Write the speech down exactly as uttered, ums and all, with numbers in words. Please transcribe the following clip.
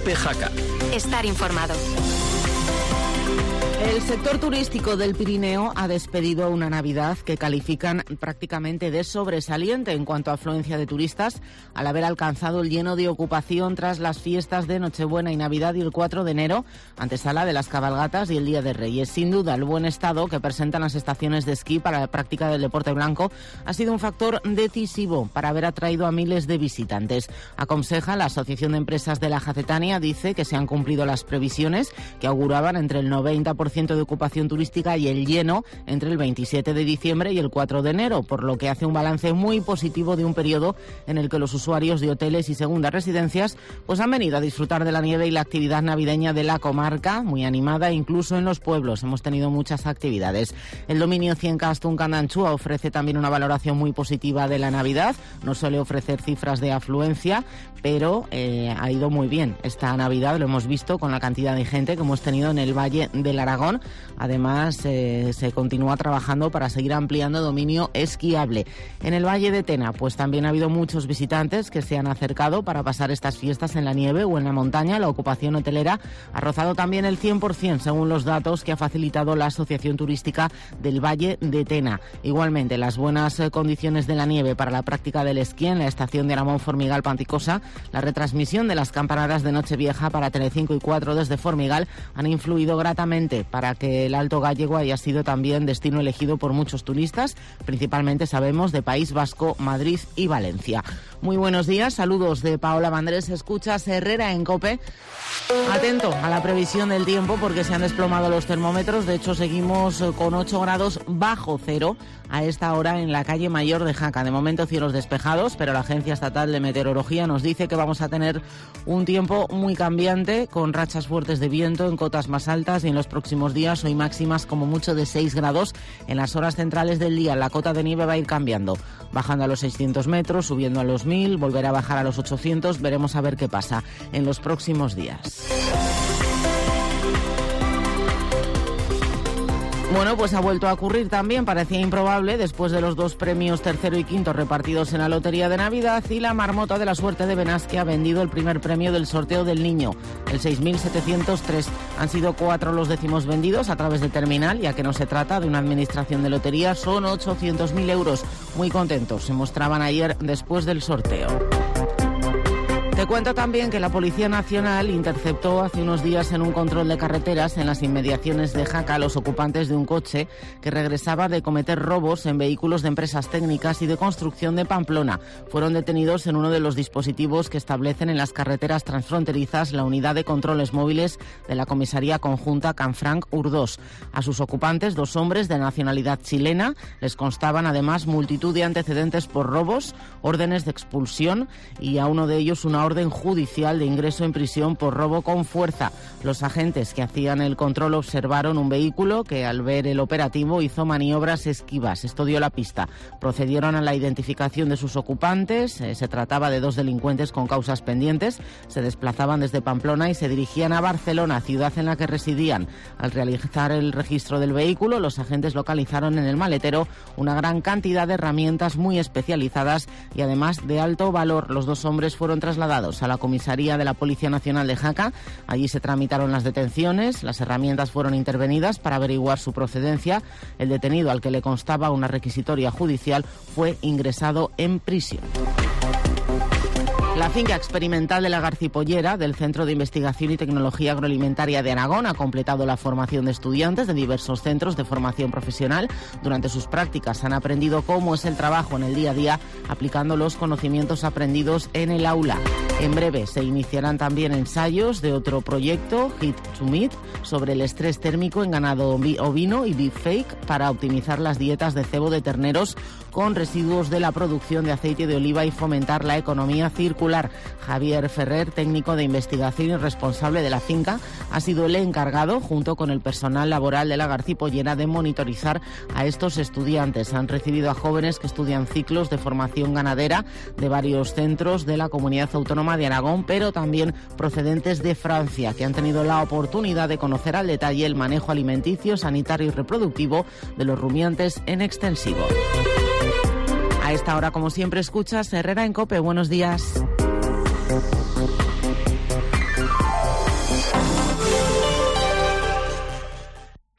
COPE Jaca. Estar informado. El sector turístico del Pirineo ha despedido una Navidad que califican prácticamente de sobresaliente en cuanto a afluencia de turistas, al haber alcanzado el lleno de ocupación tras las fiestas de Nochebuena y Navidad y el cuatro de enero, antesala de las cabalgatas y el Día de Reyes. Sin duda, el buen estado que presentan las estaciones de esquí para la práctica del deporte blanco ha sido un factor decisivo para haber atraído a miles de visitantes. Aconseja la Asociación de Empresas de la Jacetania, dice que se han cumplido las previsiones que auguraban entre el noventa por ciento de ocupación turística y el lleno entre el veintisiete de diciembre y el cuatro de enero, por lo que hace un balance muy positivo de un periodo en el que los usuarios de hoteles y segundas residencias pues han venido a disfrutar de la nieve y la actividad navideña de la comarca, muy animada incluso en los pueblos. Hemos tenido muchas actividades. El dominio cien Castún Candanchúa ofrece también una valoración muy positiva de la Navidad. No suele ofrecer cifras de afluencia, pero eh, ha ido muy bien esta Navidad, lo hemos visto con la cantidad de gente que hemos tenido en el Valle del Aragón. Además, eh, se continúa trabajando para seguir ampliando dominio esquiable. En el Valle de Tena, pues también ha habido muchos visitantes que se han acercado para pasar estas fiestas en la nieve o en la montaña. La ocupación hotelera ha rozado también el cien por ciento, según los datos que ha facilitado la Asociación Turística del Valle de Tena. Igualmente, las buenas eh, condiciones de la nieve para la práctica del esquí en la estación de Aramón Formigal Panticosa, la retransmisión de las campanadas de Nochevieja para Telecinco y cuatro desde Formigal han influido gratamente para que el Alto Gallego haya sido también destino elegido por muchos turistas, principalmente sabemos de País Vasco, Madrid y Valencia. Muy buenos días, saludos de Paola Vandrés, escuchas Herrera en COPE. Atento a la previsión del tiempo porque se han desplomado los termómetros, de hecho seguimos con ocho grados bajo cero a esta hora en la calle Mayor de Jaca. De momento cielos despejados, pero la Agencia Estatal de Meteorología nos dice que vamos a tener un tiempo muy cambiante con rachas fuertes de viento en cotas más altas y en los próximos días hoy máximas como mucho de seis grados en las horas centrales del día. La cota de nieve va a ir cambiando, bajando a los seiscientos metros, subiendo a los mil, volverá a bajar a los ochocientos, veremos a ver qué pasa en los próximos días. Bueno, pues ha vuelto a ocurrir también, parecía improbable, después de los dos premios tercero y quinto repartidos en la Lotería de Navidad y la marmota de la suerte de Benasque ha vendido el primer premio del sorteo del Niño, el seis mil setecientos tres. Han sido cuatro los décimos vendidos a través de terminal, ya que no se trata de una administración de lotería, son ochocientos mil euros. Muy contentos, se mostraban ayer después del sorteo. Te cuento también que la Policía Nacional interceptó hace unos días en un control de carreteras en las inmediaciones de Jaca a los ocupantes de un coche que regresaba de cometer robos en vehículos de empresas técnicas y de construcción de Pamplona. Fueron detenidos en uno de los dispositivos que establecen en las carreteras transfronterizas la unidad de controles móviles de la Comisaría Conjunta Canfranc Urdós. A sus ocupantes, dos hombres de nacionalidad chilena, les constaban además multitud de antecedentes por robos, órdenes de expulsión y a uno de ellos una orden orden judicial de ingreso en prisión por robo con fuerza. Los agentes que hacían el control observaron un vehículo que al ver el operativo hizo maniobras esquivas. Esto dio la pista. Procedieron a la identificación de sus ocupantes. Eh, se trataba de dos delincuentes con causas pendientes. Se desplazaban desde Pamplona y se dirigían a Barcelona, ciudad en la que residían. Al realizar el registro del vehículo, los agentes localizaron en el maletero una gran cantidad de herramientas muy especializadas y además de alto valor. Los dos hombres fueron trasladados a la comisaría de la Policía Nacional de Jaca. Allí se tramitaron las detenciones, las herramientas fueron intervenidas para averiguar su procedencia. El detenido, al que le constaba una requisitoria judicial, fue ingresado en prisión. La finca experimental de la Garcipollera del Centro de Investigación y Tecnología Agroalimentaria de Aragón ha completado la formación de estudiantes de diversos centros de formación profesional. Durante sus prácticas han aprendido cómo es el trabajo en el día a día, aplicando los conocimientos aprendidos en el aula. En breve se iniciarán también ensayos de otro proyecto, Hit to Meat, sobre el estrés térmico en ganado ovino y beefsteak para optimizar las dietas de cebo de terneros con residuos de la producción de aceite de oliva y fomentar la economía circular. Javier Ferrer, técnico de investigación y responsable de la finca, ha sido el encargado, junto con el personal laboral de la Garcipollera, de monitorizar a estos estudiantes. Han recibido a jóvenes que estudian ciclos de formación ganadera de varios centros de la Comunidad Autónoma de Aragón, pero también procedentes de Francia, que han tenido la oportunidad de conocer al detalle el manejo alimenticio, sanitario y reproductivo de los rumiantes en extensivo. A esta hora, como siempre, escuchas Herrera en COPE. Buenos días.